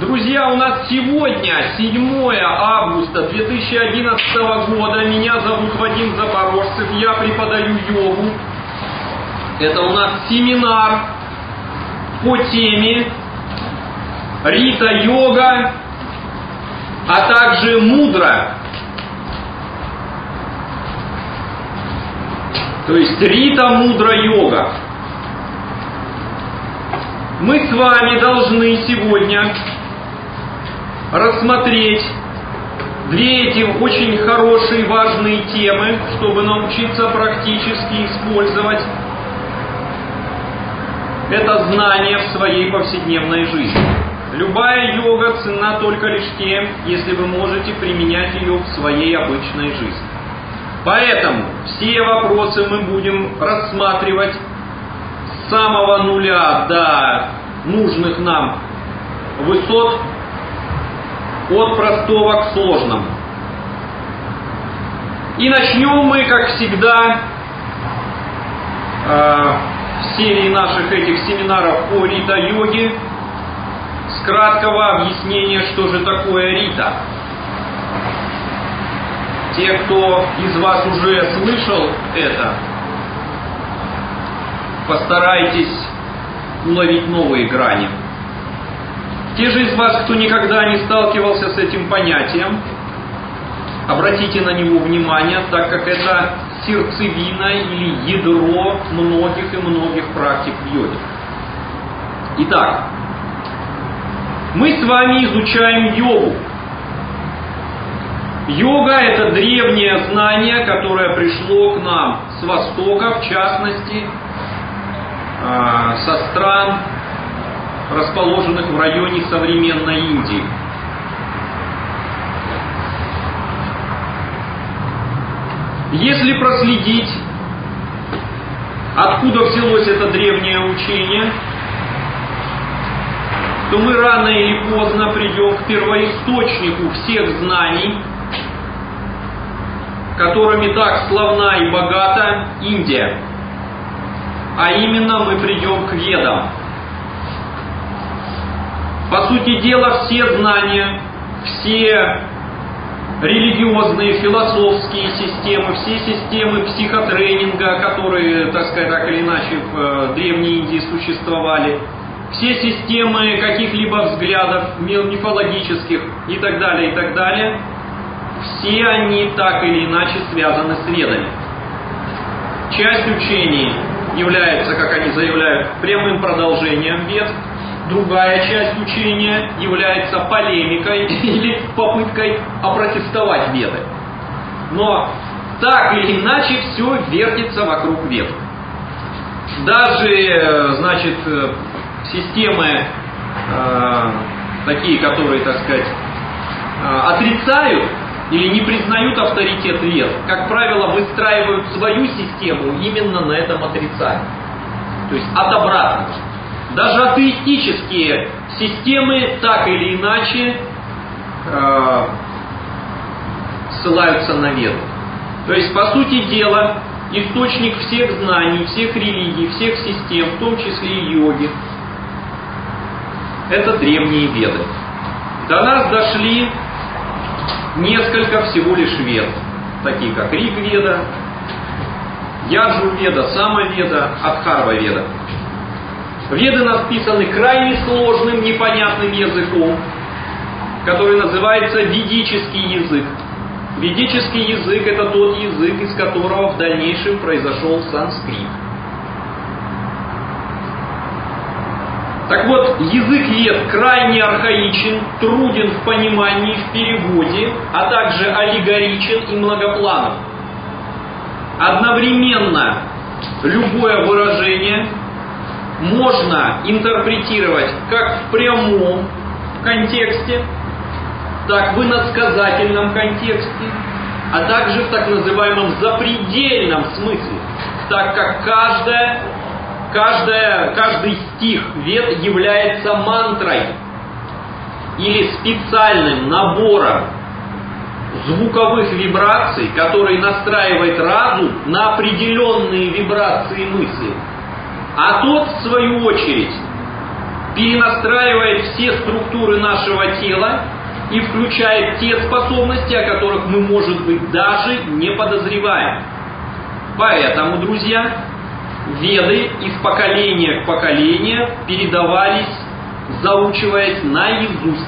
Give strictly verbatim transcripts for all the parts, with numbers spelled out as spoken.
Друзья, у нас сегодня седьмое августа две тысячи одиннадцатого года. Меня зовут Вадим Запорожцев, я преподаю йогу. Это у нас семинар по теме рита-йога, а также мудра. То есть рита-мудра-йога. Мы с вами должны сегодня рассмотреть две эти очень хорошие, важные темы, чтобы научиться практически использовать это знание в своей повседневной жизни. Любая йога ценна только лишь тем, если вы можете применять ее в своей обычной жизни. Поэтому все вопросы мы будем рассматривать с самого нуля до нужных нам высот, от простого к сложному. И начнем мы, как всегда, э, в серии наших этих семинаров по рита-йоге с краткого объяснения, что же такое рита. Те, кто из вас уже слышал это, постарайтесь уловить новые грани. Те же из вас, кто никогда не сталкивался с этим понятием, обратите на него внимание, так как это сердцевина или ядро многих и многих практик в йоге. Итак, мы с вами изучаем йогу. Йога – это древнее знание, которое пришло к нам с Востока, в частности, со стран, расположенных в районе современной Индии. Если проследить, откуда взялось это древнее учение, то мы рано или поздно придем к первоисточнику всех знаний, которыми так славна и богата Индия. А именно мы придем к Ведам. По сути дела, все знания, все религиозные, философские системы, все системы психотренинга, которые, так сказать, так или иначе в Древней Индии существовали, все системы каких-либо взглядов мифологических и так далее, и так далее, все они так или иначе связаны с Ведами. Часть учений является, как они заявляют, прямым продолжением Вед. Другая часть учения является полемикой или попыткой опротестовать Веды. Но так или иначе все вертится вокруг Вед. Даже, значит, системы э, такие, которые, так сказать, э, отрицают или не признают авторитет Вед, как правило, выстраивают свою систему именно на этом отрицании. То есть от обратного. Даже атеистические системы так или иначе э, ссылаются на Веды. То есть, по сути дела, источник всех знаний, всех религий, всех систем, в том числе и йоги, это древние Веды. До нас дошли несколько всего лишь Вед, такие как Риг-Веда, Яджур-Веда, Сама-Веда, Адхарва-Веда. Веды написаны крайне сложным, непонятным языком, который называется ведический язык. Ведический язык – это тот язык, из которого в дальнейшем произошел санскрит. Так вот, язык Вед крайне архаичен, труден в понимании, в переводе, а также аллегоричен и многопланов. Одновременно любое выражение можно интерпретировать как в прямом контексте, так в иносказательном контексте, а также в так называемом запредельном смысле, так как каждая, каждая, каждый стих Вед является мантрой или специальным набором звуковых вибраций, который настраивает разум на определенные вибрации мысли. А тот, в свою очередь, перенастраивает все структуры нашего тела и включает те способности, о которых мы, может быть, даже не подозреваем. Поэтому, друзья, Веды из поколения в поколение передавались, заучиваясь наизусть.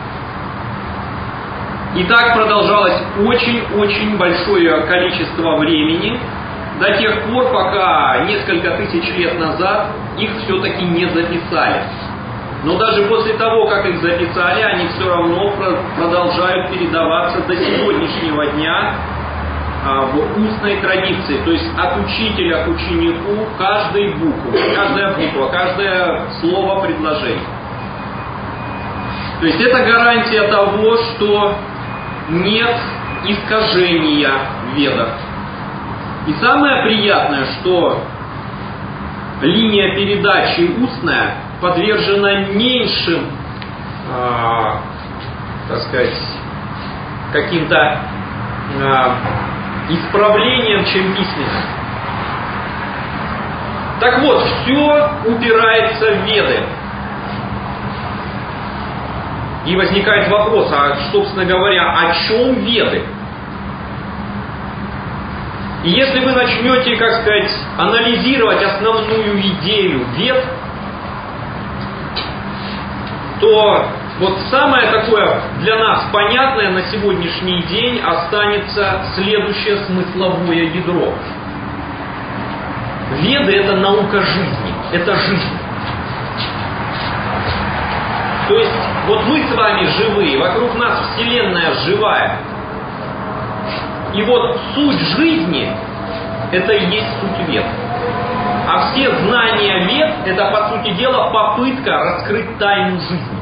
И так продолжалось очень-очень большое количество времени, до тех пор, пока несколько тысяч лет назад их все-таки не записали. Но даже после того, как их записали, они все равно продолжают передаваться до сегодняшнего дня в устной традиции. То есть от учителя к ученику каждой буквы, каждая буква, каждое слово, предложение. То есть это гарантия того, что нет искажения в Ведах. И самое приятное, что линия передачи устная подвержена меньшим, э, так сказать, каким-то э, исправлениям, чем письменная. Так вот, все упирается в Веды. И возникает вопрос, а, собственно говоря, о чем Веды? И если вы начнете, как сказать, анализировать основную идею Вед, то вот самое такое для нас понятное на сегодняшний день останется следующее смысловое ядро. Веды — это наука жизни, это жизнь. То есть вот мы с вами живые, вокруг нас Вселенная живая. И вот суть жизни — это и есть суть Вед. А все знания Вед — это, по сути дела, попытка раскрыть тайну жизни.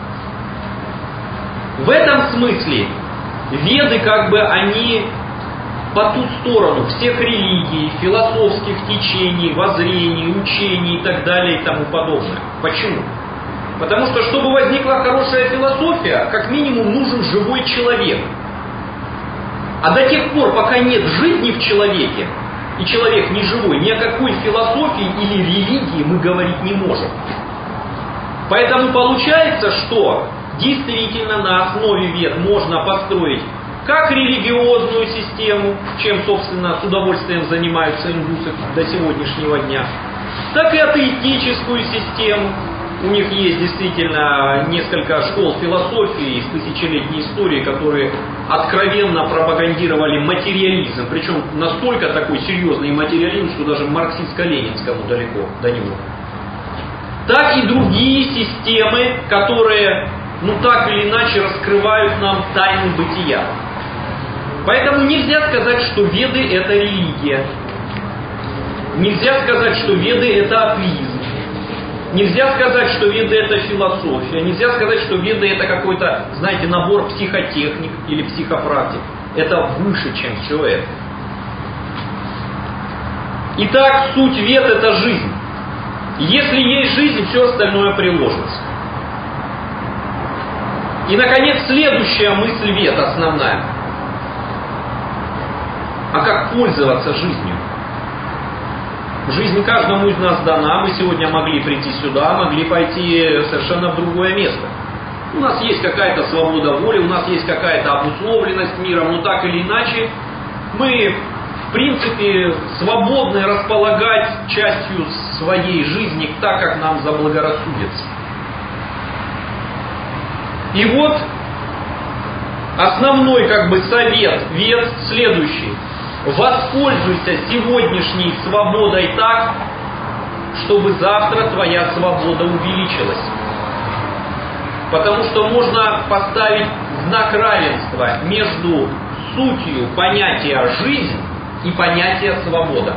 В этом смысле Веды, как бы, они по ту сторону всех религий, философских течений, воззрений, учений и так далее и тому подобное. Почему? Потому что, чтобы возникла хорошая философия, как минимум нужен живой человек. А до тех пор, пока нет жизни в человеке, и человек не живой, ни о какой философии или религии мы говорить не можем. Поэтому получается, что действительно на основе Вед можно построить как религиозную систему, чем, собственно, с удовольствием занимаются индусы до сегодняшнего дня, так и атеистическую систему. У них есть действительно несколько школ философии из тысячелетней истории, которые откровенно пропагандировали материализм. Причем настолько такой серьезный материализм, что даже марксистско-ленинскому далеко до него. Так и другие системы, которые, ну так или иначе, раскрывают нам тайны бытия. Поэтому нельзя сказать, что Веды — это религия. Нельзя сказать, что Веды — это атеизм. Нельзя сказать, что Веды — это философия. Нельзя сказать, что Веды — это какой-то, знаете, набор психотехник или психопрактик. Это выше, чем все это. Итак, суть Вед — это жизнь. Если есть жизнь, все остальное приложится. И, наконец, следующая мысль Вед, основная. А как пользоваться жизнью? Жизнь каждому из нас дана. Мы сегодня могли прийти сюда, могли пойти совершенно в другое место. У нас есть какая-то свобода воли, у нас есть какая-то обусловленность миром, но так или иначе мы, в принципе, свободны располагать частью своей жизни так, как нам заблагорассудится. И вот основной, как бы, совет Вед следующий. Воспользуйся сегодняшней свободой так, чтобы завтра твоя свобода увеличилась. Потому что можно поставить знак равенства между сутью понятия «жизнь» и понятия «свобода».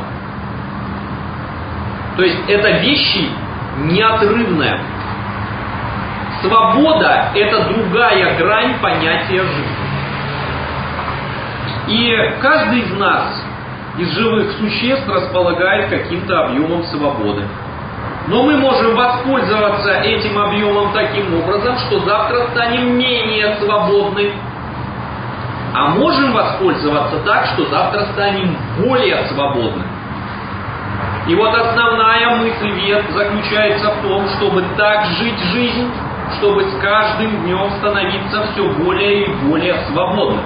То есть это вещи неотрывные. Свобода — это другая грань понятия жизни. И каждый из нас, из живых существ, располагает каким-то объемом свободы. Но мы можем воспользоваться этим объемом таким образом, что завтра станем менее свободны. А можем воспользоваться так, что завтра станем более свободны. И вот основная мысль Вед заключается в том, чтобы так жить жизнь, чтобы с каждым днем становиться все более и более свободным.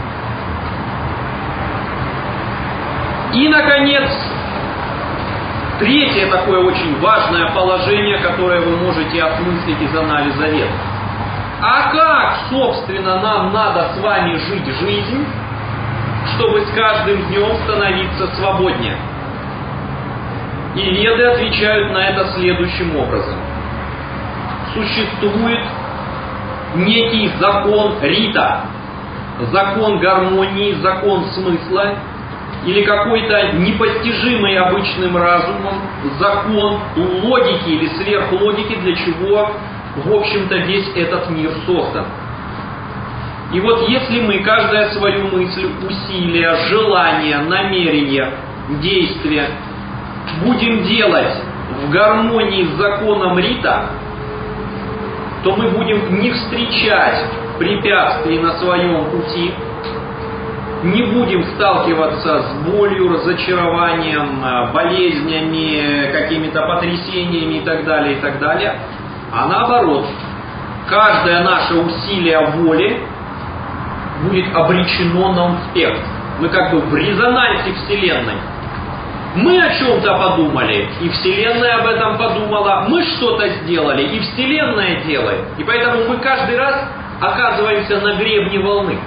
И, наконец, третье такое очень важное положение, которое вы можете осмыслить из анализа Вед. А как, собственно, нам надо с вами жить жизнь, чтобы с каждым днем становиться свободнее? И Веды отвечают на это следующим образом. Существует некий закон рита, закон гармонии, закон смысла, или какой-то непостижимый обычным разумом закон логики или сверхлогики, для чего, в общем-то, весь этот мир создан. И вот если мы каждая свою мысль, усилие, желание, намерение, действие будем делать в гармонии с законом рита, то мы будем не встречать препятствий на своем пути, не будем сталкиваться с болью, разочарованием, болезнями, какими-то потрясениями и так далее, и так далее. А наоборот, каждое наше усилие воли будет обречено на успех. Мы как бы в резонансе Вселенной. Мы о чем-то подумали, и Вселенная об этом подумала. Мы что-то сделали, и Вселенная делает. И поэтому мы каждый раз оказываемся на гребне волны.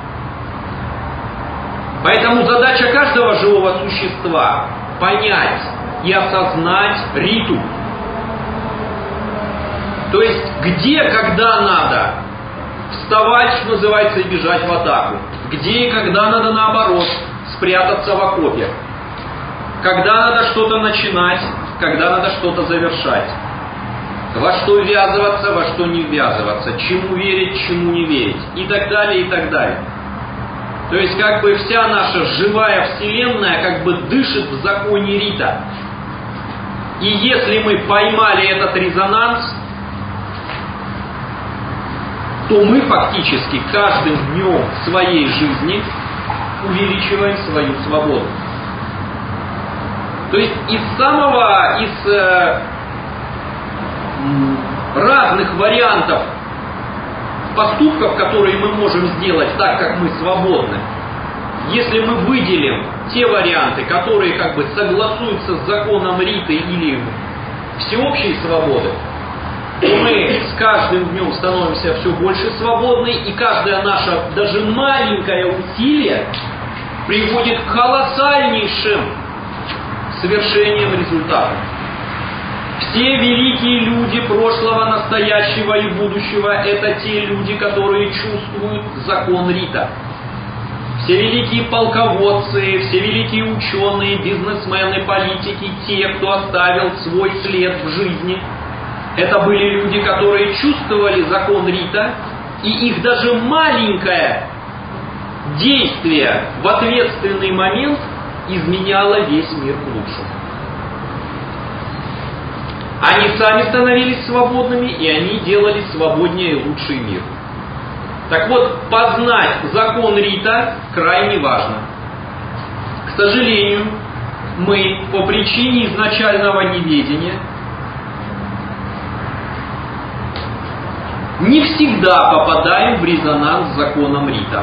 Поэтому задача каждого живого существа — понять и осознать риту. То есть, где, когда надо вставать, что называется, и бежать в атаку. Где и когда надо, наоборот, спрятаться в окопе. Когда надо что-то начинать, когда надо что-то завершать. Во что ввязываться, во что не ввязываться. Чему верить, чему не верить. И так далее, и так далее. То есть, как бы вся наша живая Вселенная как бы дышит в законе рита. И если мы поймали этот резонанс, то мы фактически каждым днем своей жизни увеличиваем свою свободу. То есть из самого, из э, разных вариантов поступков, которые мы можем сделать так, как мы свободны, если мы выделим те варианты, которые как бы согласуются с законом риты или всеобщей свободы, то мы с каждым днем становимся все больше свободны, и каждое наше, даже маленькое усилие приводит к колоссальнейшим свершениям результатов. Все великие люди прошлого, настоящего и будущего — это те люди, которые чувствуют закон рита. Все великие полководцы, все великие ученые, бизнесмены, политики, те, кто оставил свой след в жизни, это были люди, которые чувствовали закон рита, и их даже маленькое действие в ответственный момент изменяло весь мир к лучшему. Они сами становились свободными, и они делали свободнее и лучший мир. Так вот, познать закон рита крайне важно. К сожалению, мы по причине изначального неведения не всегда попадаем в резонанс с законом рита.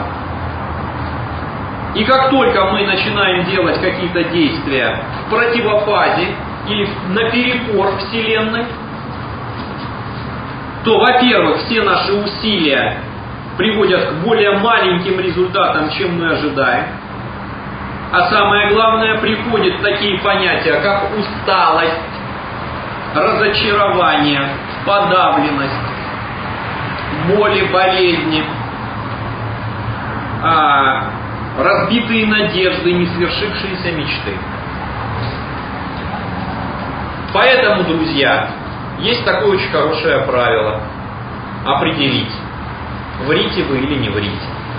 И как только мы начинаем делать какие-то действия в противофазе или наперекор Вселенной, то, во-первых, все наши усилия приводят к более маленьким результатам, чем мы ожидаем. А самое главное, приходят такие понятия, как усталость, разочарование, подавленность, боли, болезни, а, разбитые надежды, несвершившиеся мечты. Поэтому, друзья, есть такое очень хорошее правило — определить, врите вы или не врите.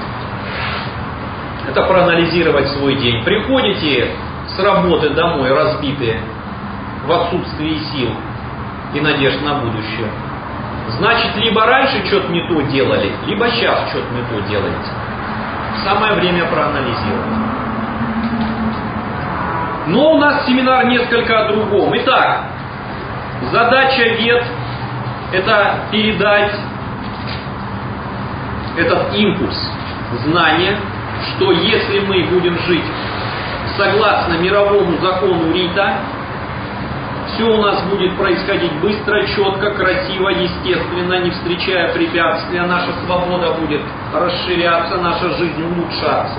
Это проанализировать свой день. Приходите с работы домой разбитые, в отсутствии сил и надежд на будущее. Значит, либо раньше что-то не то делали, либо сейчас что-то не то делаете. Самое время проанализировать. Но у нас семинар несколько о другом. Итак, задача вет – это передать этот импульс знания, что если мы будем жить согласно мировому закону Рита, все у нас будет происходить быстро, четко, красиво, естественно, не встречая препятствия, наша свобода будет расширяться, наша жизнь улучшаться.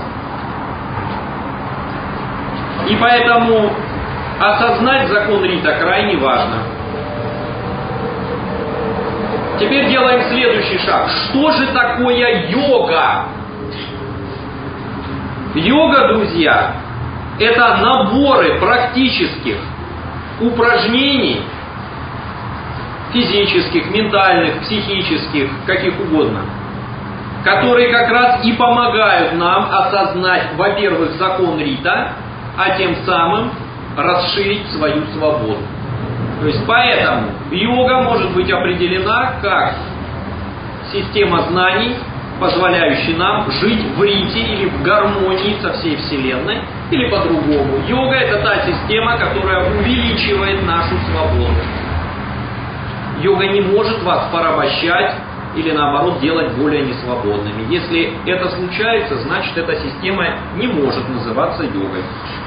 И поэтому осознать закон Рита крайне важно. Теперь делаем следующий шаг. Что же такое йога? Йога, друзья, это наборы практических упражнений, физических, ментальных, психических, каких угодно, которые как раз и помогают нам осознать, во-первых, закон Рита, а тем самым расширить свою свободу. То есть поэтому йога может быть определена как система знаний, позволяющая нам жить в рите или в гармонии со всей Вселенной, или по-другому. Йога – это та система, которая увеличивает нашу свободу. Йога не может вас порабощать или наоборот делать более несвободными. Если это случается, значит эта система не может называться йогой.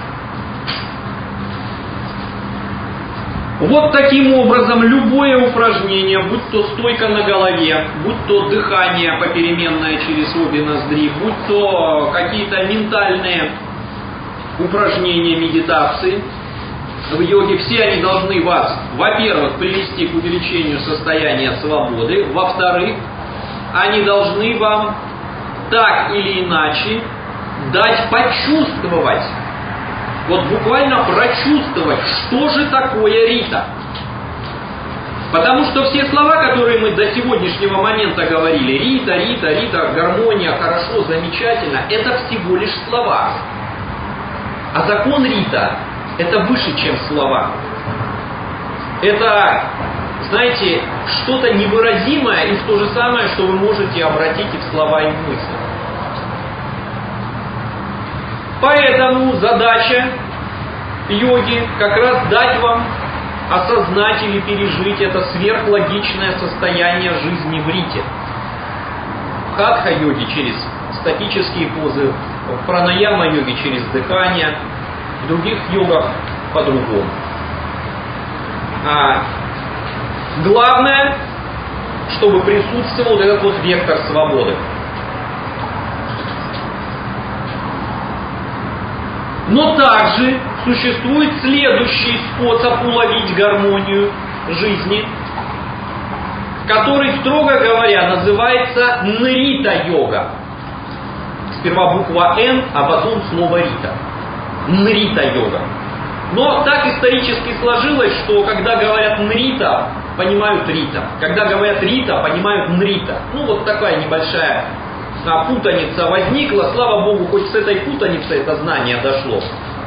Вот таким образом любое упражнение, будь то стойка на голове, будь то дыхание попеременное через обе ноздри, будь то какие-то ментальные упражнения, медитации в йоге, все они должны вас, во-первых, привести к увеличению состояния свободы, во-вторых, они должны вам так или иначе дать почувствовать, вот буквально прочувствовать, что же такое Рита. Потому что все слова, которые мы до сегодняшнего момента говорили, Рита, Рита, Рита, гармония, хорошо, замечательно, это всего лишь слова. А закон Рита – это выше, чем слова. Это, знаете, что-то невыразимое и в то же самое, что вы можете обратить и в слова, и в мысли. Поэтому задача йоги как раз дать вам осознать или пережить это сверхлогичное состояние жизни в рите. В хатха-йоге через статические позы, в пранаяма-йоге через дыхание, в других йогах по-другому. А главное, чтобы присутствовал вот этот вот вектор свободы. Но также существует следующий способ уловить гармонию жизни, который, строго говоря, называется нрита-йога. Сперва буква Н, а потом слово Рита. Нрита-йога. Но так исторически сложилось, что когда говорят нрита, понимают рита. Когда говорят рита, понимают нрита. Ну вот такая небольшая а, путаница возникла. Слава Богу, хоть с этой путаницей это знание дошло.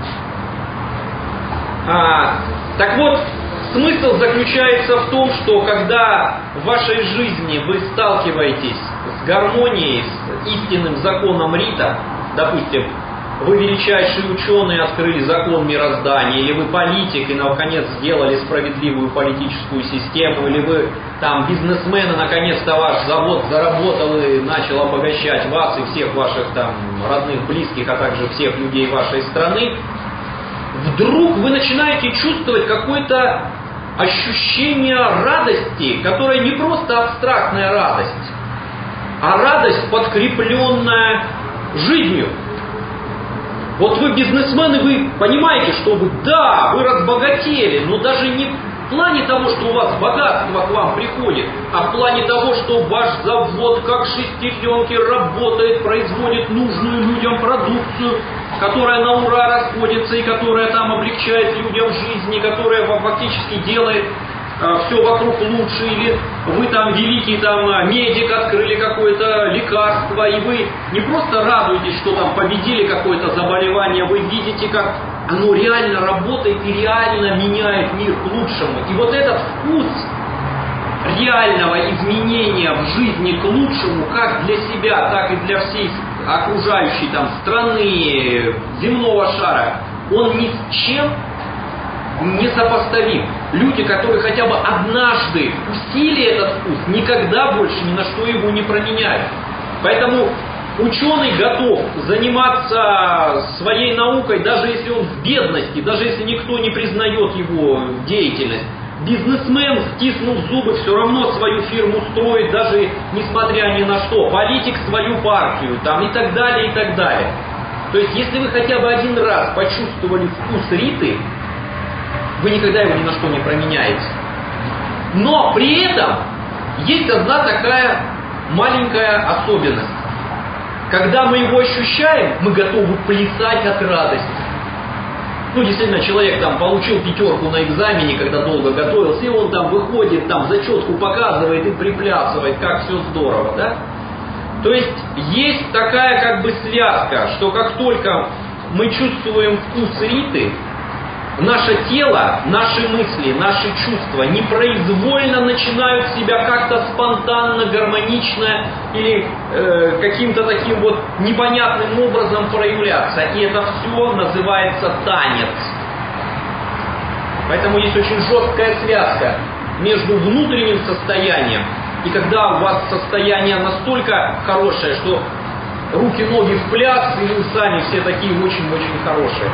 А, так вот, смысл заключается в том, что когда в вашей жизни вы сталкиваетесь с гармонией, с истинным законом Рита, допустим, вы величайшие ученые, открыли закон мироздания, или вы политик и наконец сделали справедливую политическую систему, или вы там бизнесмен, и наконец-то ваш завод заработал и начал обогащать вас и всех ваших там родных, близких, а также всех людей вашей страны, вдруг вы начинаете чувствовать какое-то ощущение радости, которое не просто абстрактная радость, а радость, подкрепленная жизнью. Вот вы бизнесмен, и вы понимаете, что вы, да, вы разбогатели, но даже не в плане того, что у вас богатство к вам приходит, а в плане того, что ваш завод как шестеренки работает, производит нужную людям продукцию, которая на ура расходится и которая там облегчает людям жизнь, и которая фактически делает э, все вокруг лучше, или вы там великий там медик, открыли какое-то лекарство, и вы не просто радуетесь, что там победили какое-то заболевание, вы видите, как оно реально работает и реально меняет мир к лучшему. И вот этот вкус реального изменения в жизни к лучшему, как для себя, так и для всей окружающей там страны, земного шара, он ни с чем не сопоставим. Люди, которые хотя бы однажды вкусили этот вкус, никогда больше ни на что его не променяют. Поэтому ученый готов заниматься своей наукой, даже если он в бедности, даже если никто не признает его деятельность. Бизнесмен, стиснув зубы, все равно свою фирму строит, даже несмотря ни на что. Политик свою партию, там, и так далее, и так далее. То есть, если вы хотя бы один раз почувствовали вкус риты, вы никогда его ни на что не променяете. Но при этом есть одна такая маленькая особенность. Когда мы его ощущаем, мы готовы плясать от радости. Ну, действительно, человек там получил пятерку на экзамене, когда долго готовился, и он там выходит, там зачетку показывает и приплясывает, как все здорово, да? То есть, есть такая как бы связка, что как только мы чувствуем вкус риты, наше тело, наши мысли, наши чувства непроизвольно начинают себя как-то спонтанно, гармонично или э, каким-то таким вот непонятным образом проявляться. И это все называется танец. Поэтому есть очень жесткая связка между внутренним состоянием и когда у вас состояние настолько хорошее, что руки-ноги в пляс, и вы сами все такие очень-очень хорошие.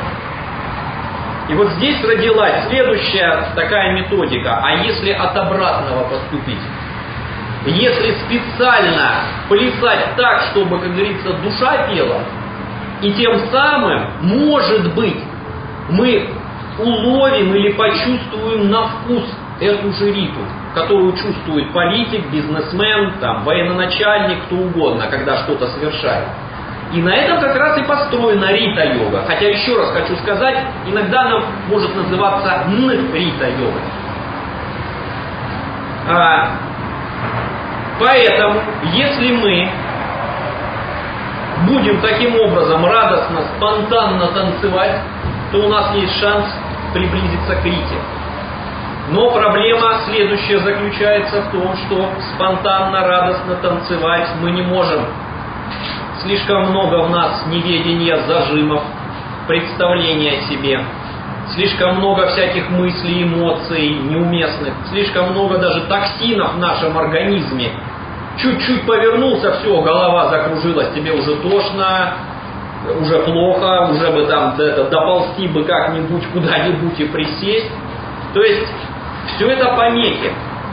И вот здесь родилась следующая такая методика. А если от обратного поступить? Если специально плясать так, чтобы, как говорится, душа пела, и тем самым, может быть, мы уловим или почувствуем на вкус эту же риту, которую чувствует политик, бизнесмен, там, военачальник, кто угодно, когда что-то совершает. И на этом как раз и построена рита-йога. Хотя, еще раз хочу сказать, иногда она может называться н-рита-йога. А, поэтому, если мы будем таким образом радостно, спонтанно танцевать, то у нас есть шанс приблизиться к рите. Но проблема следующая заключается в том, что спонтанно, радостно танцевать мы не можем. Слишком много в нас неведения, зажимов, представления о себе. Слишком много всяких мыслей, эмоций неуместных. Слишком много даже токсинов в нашем организме. Чуть-чуть повернулся, все, голова закружилась, тебе уже тошно, уже плохо, уже бы там это, доползти бы как-нибудь куда-нибудь и присесть. То есть, все это помехи.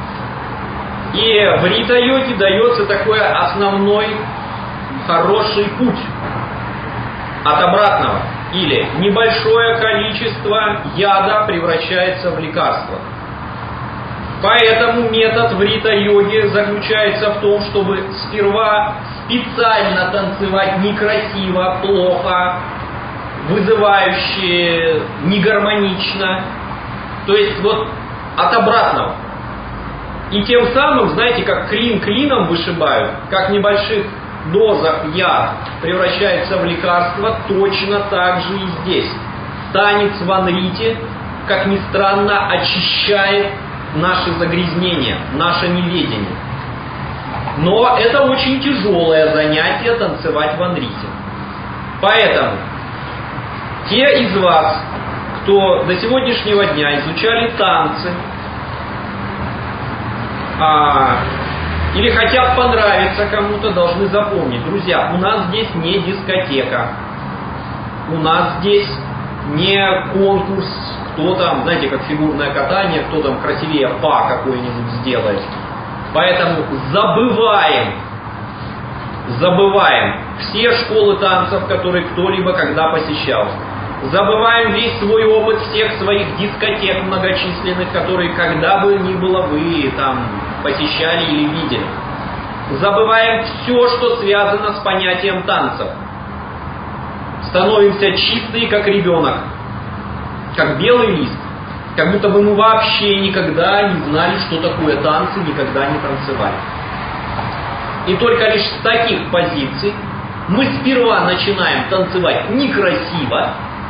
И в рита-йоге дается такой основной хороший путь от обратного. Или небольшое количество яда превращается в лекарство. Поэтому метод в рита-йоге заключается в том, чтобы сперва специально танцевать некрасиво, плохо, вызывающе, негармонично. То есть вот от обратного. И тем самым, знаете, как клин клином вышибают, как в небольших дозах яд превращается в лекарство, точно так же и здесь. Танец в анрите, как ни странно, очищает наши загрязнения, наше неведение. Но это очень тяжелое занятие танцевать в анрите. Поэтому те из вас, кто до сегодняшнего дня изучали танцы, а, или хотят понравиться кому-то, должны запомнить, друзья, у нас здесь не дискотека, у нас здесь не конкурс, кто там, знаете, как фигурное катание, кто там красивее па какой-нибудь сделает. Поэтому забываем, забываем все школы танцев, которые кто-либо когда посещал. Забываем весь свой опыт всех своих дискотек многочисленных, которые когда бы ни было вы там посещали или видели. Забываем все, что связано с понятием танцев. Становимся чистые, как ребенок, как белый лист. Как будто бы мы вообще никогда не знали, что такое танцы, никогда не танцевали. И только лишь с таких позиций мы сперва начинаем танцевать некрасиво,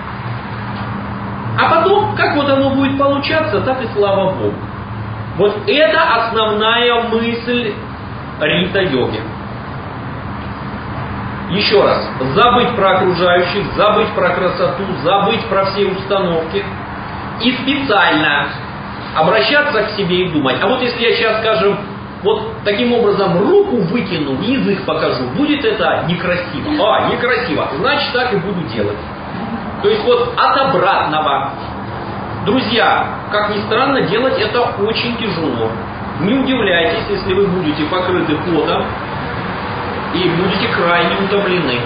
а потом, как вот оно будет получаться, так и слава Богу. Вот это основная мысль рита-йоги. Еще раз, забыть про окружающих, забыть про красоту, забыть про все установки и специально обращаться к себе и думать, а вот если я сейчас, скажем, вот таким образом руку выкину, язык покажу, будет это некрасиво. А, некрасиво, значит так и буду делать. То есть вот от обратного. Друзья, как ни странно, делать это очень тяжело. Не удивляйтесь, если вы будете покрыты потом и будете крайне утомлены.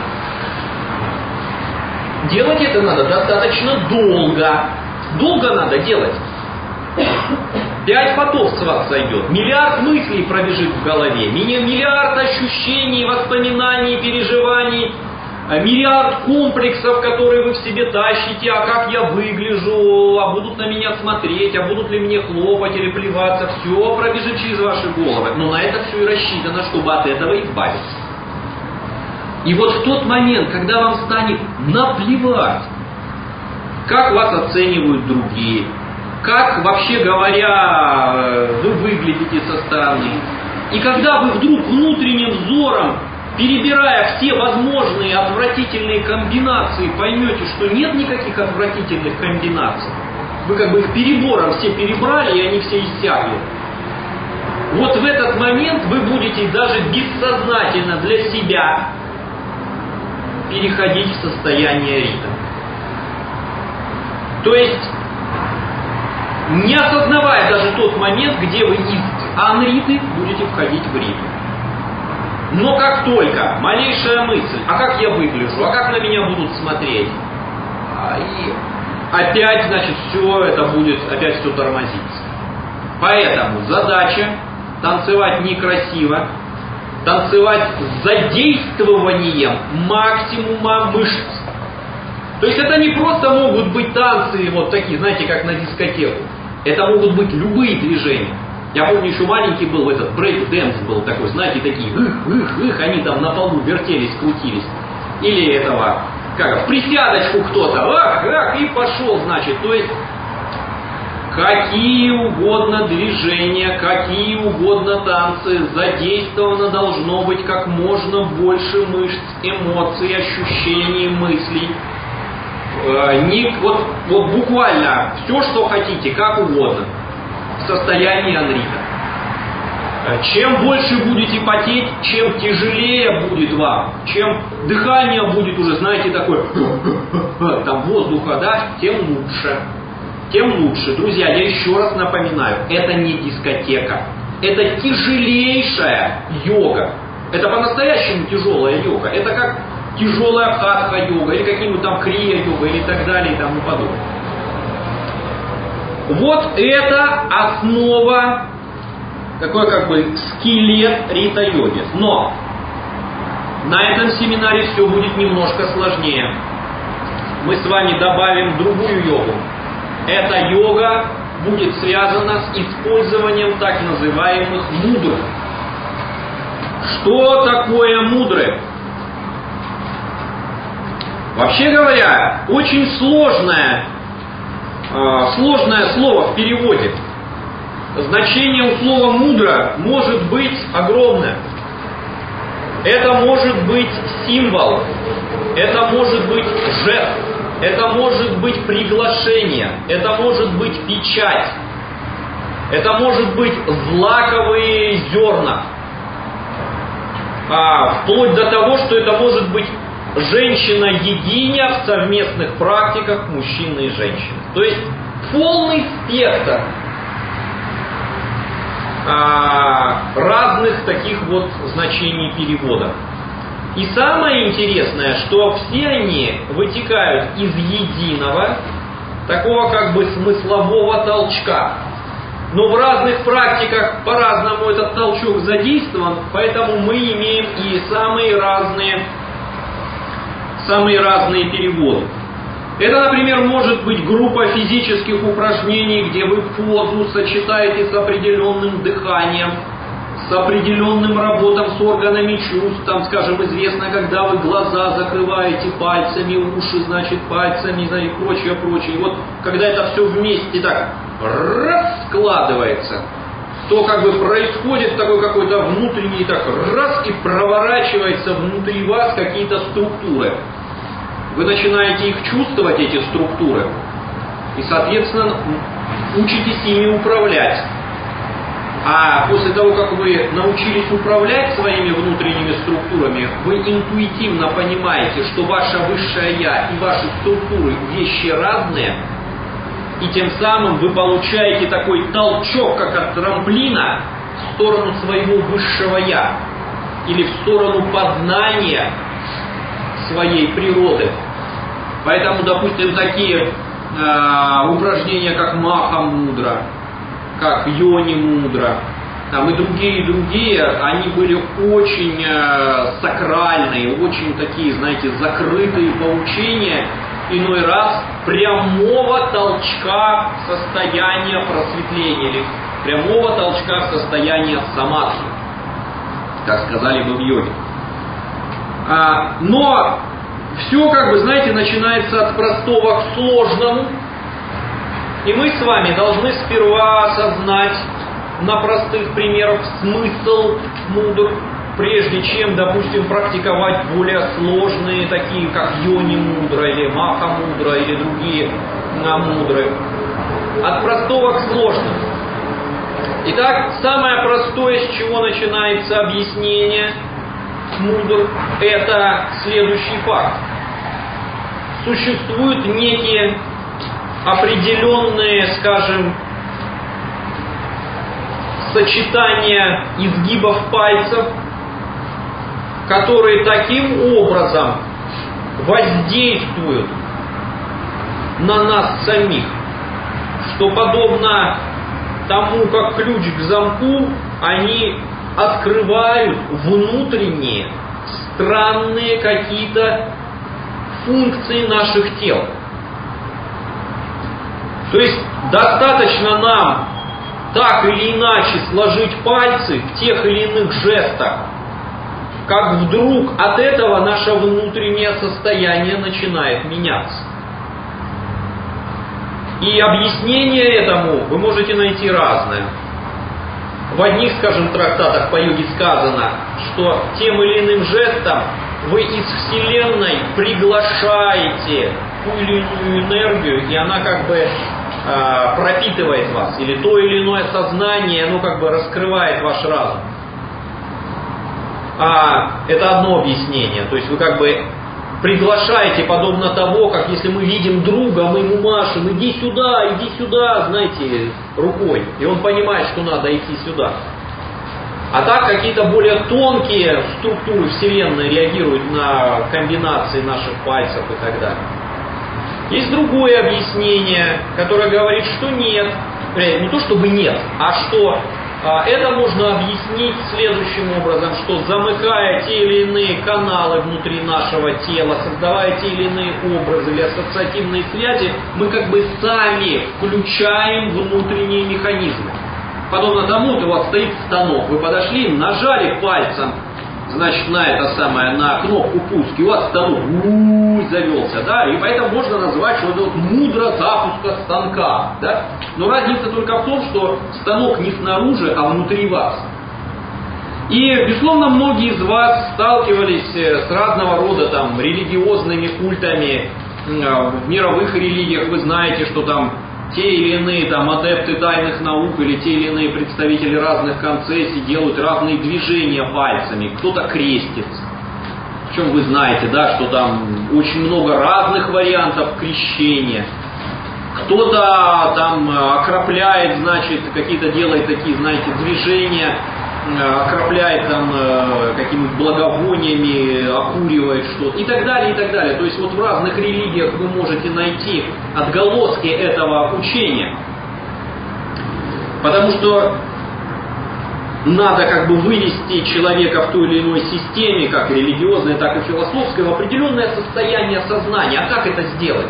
Делать это надо достаточно долго. Долго надо делать. Пять потов с вас сойдет. Миллиард мыслей пробежит в голове. Миллиард ощущений, воспоминаний, переживаний. Миллиард комплексов, которые вы в себе тащите. А как я выгляжу? А будут на меня смотреть? А будут ли мне хлопать или плеваться? Все пробежит через ваши головы. Но на это все и рассчитано, чтобы от этого избавиться. И вот в тот момент, когда вам станет наплевать, как вас оценивают другие, как, вообще говоря, вы выглядите со стороны. И когда вы вдруг внутренним взором, перебирая все возможные отвратительные комбинации, поймете, что нет никаких отвратительных комбинаций, вы как бы их перебором все перебрали, и они все иссякли. Вот в этот момент вы будете даже бессознательно для себя переходить в состояние рита. То есть, не осознавая даже тот момент, где вы из анриты будете входить в ритм. Но как только малейшая мысль, а как я выгляжу, а как на меня будут смотреть, и опять, значит, все это будет, опять все тормозиться. Поэтому задача танцевать некрасиво, танцевать с задействованием максимума мышц. То есть это не просто могут быть танцы вот такие, знаете, как на дискотеку. Это могут быть любые движения. Я помню, еще маленький был, этот брейк-дэнс был такой, знаете, такие, ых, ых, ых, они там на полу вертелись, крутились. Или этого, как, в присядочку кто-то, ах, ах, и пошел, значит. То есть, какие угодно движения, какие угодно танцы, задействовано должно быть как можно больше мышц, эмоций, ощущений, мыслей. Не, вот, вот буквально все, что хотите, как угодно, в состоянии анрита. Чем больше будете потеть, чем тяжелее будет вам, чем дыхание будет уже, знаете, такое, там воздуха, да, тем лучше. Тем лучше. Друзья, я еще раз напоминаю, это не дискотека. Это тяжелейшая йога. Это по-настоящему тяжелая йога. Это как тяжелая хатха-йога, или какие-нибудь там крия-йога, или так далее, и тому подобное. Вот это основа, такой как бы скелет рита-йоги. Но на этом семинаре все будет немножко сложнее. Мы с вами добавим другую йогу. Эта йога будет связана с использованием так называемых мудр. Что такое мудры? Вообще говоря, очень сложное, э, сложное слово в переводе. Значение у слова «мудра» может быть огромное. Это может быть символ, это может быть жест, это может быть приглашение, это может быть печать, это может быть злаковые зерна, а, вплоть до того, что это может быть женщина-единя в совместных практиках мужчины и женщины. То есть полный спектр а, разных таких вот значений перевода. И самое интересное, что все они вытекают из единого, такого как бы смыслового толчка. Но в разных практиках по-разному этот толчок задействован, поэтому мы имеем и самые разные, самые разные переводы. Это, например, может быть группа физических упражнений, где вы позу сочетаете с определенным дыханием, с определенным работом с органами чувств. Там, скажем, известно, когда вы глаза закрываете пальцами, уши, значит, пальцами, и прочее, прочее. И вот, когда это все вместе так раскладывается, то как бы происходит такой какой-то внутренний, так раз и проворачивается внутри вас какие-то структуры. Вы начинаете их чувствовать, эти структуры, и, соответственно, учитесь ими управлять. А после того, как вы научились управлять своими внутренними структурами, вы интуитивно понимаете, что ваше высшее Я и ваши структуры вещи разные, и тем самым вы получаете такой толчок, как от трамплина, в сторону своего высшего Я или в сторону познания своей природы. Поэтому, допустим, такие э, упражнения, как Маха Мудра, как Йони Мудра, там и другие, и другие, они были очень э, сакральные, очень такие, знаете, закрытые поучения, иной раз прямого толчка в состояние просветления, или прямого толчка в состояние самадхи, как сказали бы в йоге. А, но все, как бы, знаете, начинается от простого к сложному. И мы с вами должны сперва осознать на простых примерах смысл мудр, прежде чем, допустим, практиковать более сложные, такие как Йони Мудра или Маха Мудра или другие мудры. От простого к сложному. Итак, самое простое, с чего начинается объяснение мудр, это следующий факт. Существуют некие определенные, скажем, сочетания изгибов пальцев, которые таким образом воздействуют на нас самих, что подобно тому, как ключ к замку, они открывают внутренние, странные какие-то функции наших тел. То есть достаточно нам так или иначе сложить пальцы в тех или иных жестах, как вдруг от этого наше внутреннее состояние начинает меняться. И объяснение этому вы можете найти разное. В одних, скажем, трактатах по йоге сказано, что тем или иным жестом вы из Вселенной приглашаете ту или иную энергию, и она как бы э, пропитывает вас, или то или иное сознание, оно как бы раскрывает ваш разум. А это одно объяснение, то есть вы как бы приглашаете, подобно того, как если мы видим друга, мы ему машем, иди сюда, иди сюда, знаете, рукой, и он понимает, что надо идти сюда. А так какие-то более тонкие структуры Вселенной реагируют на комбинации наших пальцев и так далее. Есть другое объяснение, которое говорит, что нет, не то чтобы нет, а что а, это можно объяснить следующим образом, что замыкая те или иные каналы внутри нашего тела, создавая те или иные образы или ассоциативные связи, мы как бы сами включаем внутренние механизмы. Подобно тому, у вас стоит станок, вы подошли, нажали пальцем, значит, на это самое, на кнопку пуск, и у вас станок у-у-у, завелся, да, и поэтому можно назвать, что это вот мудра запуска станка, да. Но разница только в том, что станок не снаружи, а внутри вас. И, безусловно, многие из вас сталкивались с разного рода там религиозными культами. В мировых религиях вы знаете, что там те или иные там адепты тайных наук или те или иные представители разных концессий делают разные движения пальцами. Кто-то крестится. Причем вы знаете, да, что там очень много разных вариантов крещения. Кто-то там окропляет, значит, какие-то делает такие, знаете, движения, окропляет там какими-нибудь благовониями, окуривает что-то и так далее, и так далее. То есть вот в разных религиях вы можете найти отголоски этого учения. Потому что надо как бы вывести человека в той или иной системе, как религиозной, так и философской, в определенное состояние сознания. А как это сделать?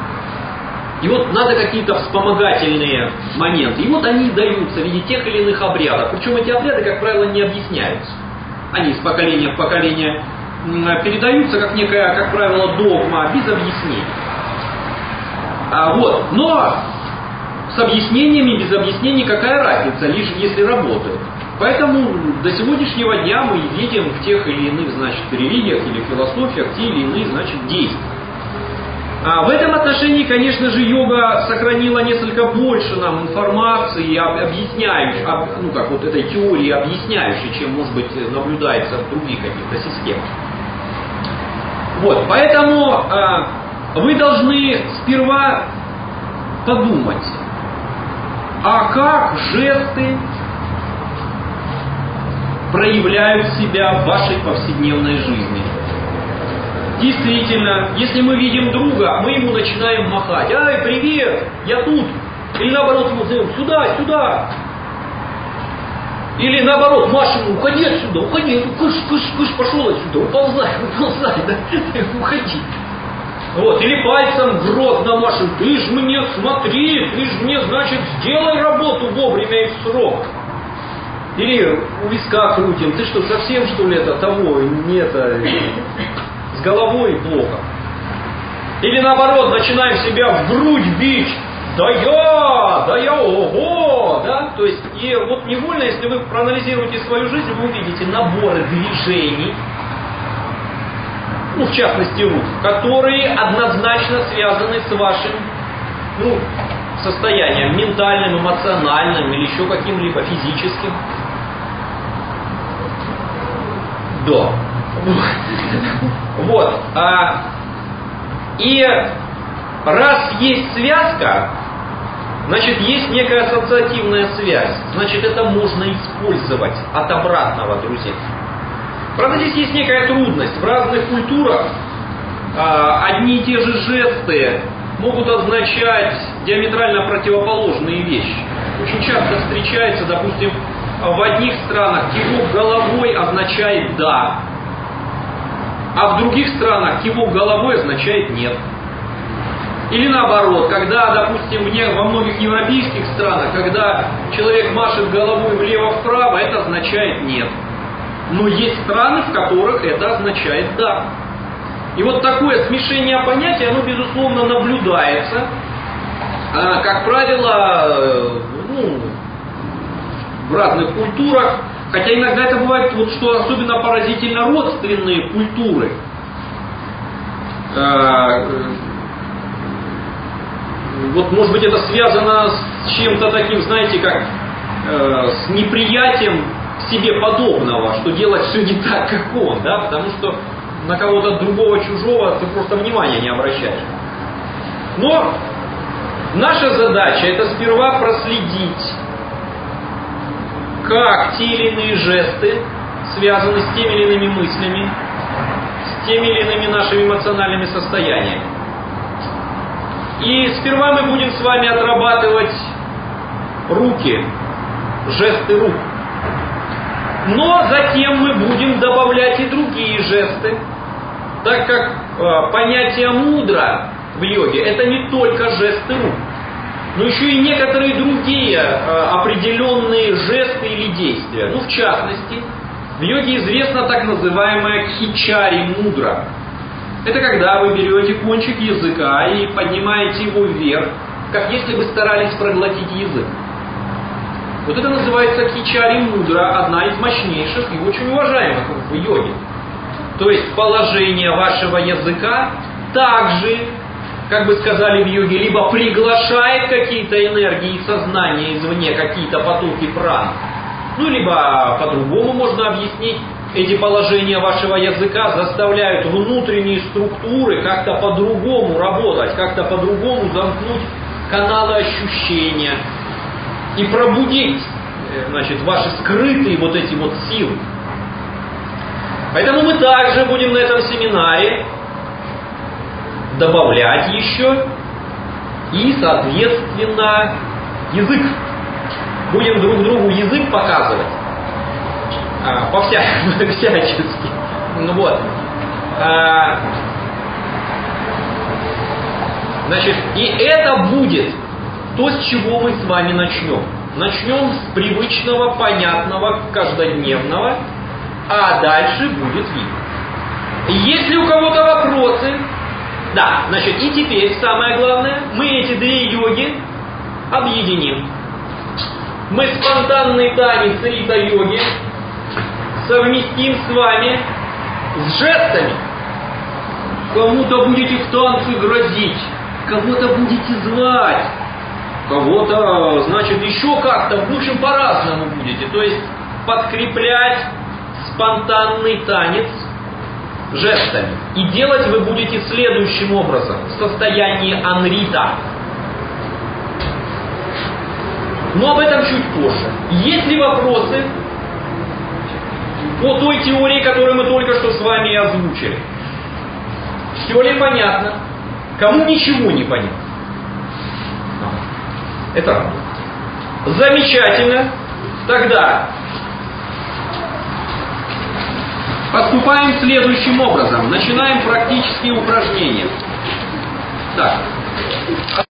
И вот надо какие-то вспомогательные моменты. И вот они даются в виде тех или иных обрядов. Причем эти обряды, как правило, не объясняются. Они из поколения в поколение передаются как некая, как правило, догма, без объяснений. А вот. Но с объяснениями, без объяснений какая разница, лишь если работают. Поэтому до сегодняшнего дня мы видим в тех или иных, значит, религиях или философиях те или иные, значит, действия. А в этом отношении, конечно же, йога сохранила несколько больше нам информации, объясняющей, ну как вот этой теории объясняющей, чем, может быть, наблюдается в других каких-то системах. Вот, поэтому а, вы должны сперва подумать, а как жесты проявляют себя в вашей повседневной жизни. Действительно, если мы видим друга, мы ему начинаем махать. Ай, привет, я тут. Или наоборот, ему зовем, сюда, сюда. Или наоборот, машем, уходи отсюда, уходи, кыш, кыш, кыш, пошел отсюда, уползай, уползай, да, уходи. Вот, или пальцем в рот намашем, ты ж мне смотри, ты ж мне, значит, сделай работу вовремя и в срок. Или у виска крутим, ты что, совсем что ли это того, не это, с головой плохо. Или наоборот, начинаем себя в грудь бить, да я, да я, ого, да, то есть, и вот невольно, если вы проанализируете свою жизнь, вы увидите наборы движений, ну, в частности, рук, которые однозначно связаны с вашим, ну, состоянием ментальным, эмоциональным или еще каким-либо физическим. Да. Вот. А, и раз есть связка, значит, есть некая ассоциативная связь. Значит, это можно использовать от обратного, друзья. Правда, здесь есть некая трудность. В разных культурах а, одни и те же жесты могут означать диаметрально противоположные вещи. Очень часто встречается, допустим, в одних странах кивок головой означает «да», а в других странах кивок головой означает «нет». Или наоборот, когда, допустим, во многих европейских странах, когда человек машет головой влево-вправо, это означает «нет». Но есть страны, в которых это означает «да». И вот такое смешение понятий, оно, безусловно, наблюдается. Как правило, ну, в разных культурах, хотя иногда это бывает, вот что особенно поразительно, родственные культуры. Вот, может быть, это связано с чем-то таким, знаете, как с неприятием себе подобного, что делать все не так, как он, да, потому что на кого-то другого, чужого ты просто внимания не обращаешь. Но наша задача это сперва проследить, как те или иные жесты связаны с теми или иными мыслями, с теми или иными нашими эмоциональными состояниями. И сперва мы будем с вами отрабатывать руки, жесты рук. Но затем мы будем добавлять и другие жесты, так как э, понятие мудра в йоге это не только жесты рук, но еще и некоторые другие э, определенные жесты или действия. Ну, в частности, в йоге известна так называемая хичари мудра. Это когда вы берете кончик языка и поднимаете его вверх, как если бы старались проглотить язык. Вот это называется хичари мудра, одна из мощнейших и очень уважаемых в йоге. То есть положение вашего языка также, как бы сказали в йоге, либо приглашает какие-то энергии и сознания извне, какие-то потоки пран, ну либо по-другому можно объяснить, эти положения вашего языка заставляют внутренние структуры как-то по-другому работать, как-то по-другому замкнуть каналы ощущения и пробудить, значит, ваши скрытые вот эти вот силы. Поэтому мы также будем на этом семинаре добавлять еще и, соответственно, язык. Будем друг другу язык показывать. А, по вся, всячески. Ну вот. А, значит, и это будет то, с чего мы с вами начнем. Начнем с привычного, понятного, каждодневного, а дальше будет видно. Если у кого-то вопросы, да, значит, и теперь самое главное, мы эти две йоги объединим. Мы спонтанный танец рита-йоги совместим с вами с жестами. Кому-то будете в танце грозить, кого-то будете звать, кого-то, значит, еще как-то, в общем, по-разному будете. То есть подкреплять спонтанный танец жестами. И делать вы будете следующим образом, в состоянии анрита. Но об этом чуть позже. Есть ли вопросы по той теории, которую мы только что с вами озвучили? Все ли понятно? Кому ничего не понятно? Это радует. Замечательно. Тогда поступаем следующим образом. Начинаем практические упражнения. Так.